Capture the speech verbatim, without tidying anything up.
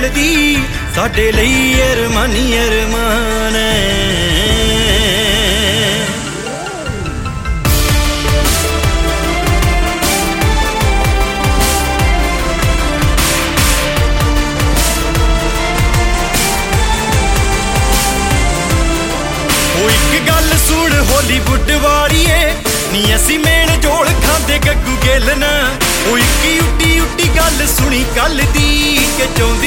दी साडे लई अरमान ही अरमान गल सुन हॉलीवुड वालिए नी असी मेन जोड़ खांदे गग्गू गिल ना ओ इक्की उड्डी उड्डी गल सुनी कल दी के चाहुंदी